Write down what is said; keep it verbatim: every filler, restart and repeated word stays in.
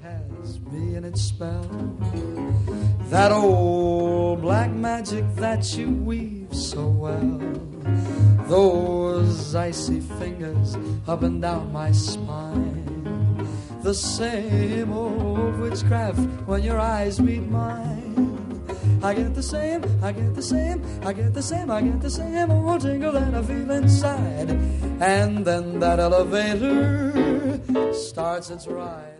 has me in its spell. That old black magic that you weave so well. Those icy fingers up and down my spine. The same old witchcraft when your eyes meet mine. I get the same, I get the same, I get the same, I get the same old tingle that I feel inside. And then that elevator starts its ride.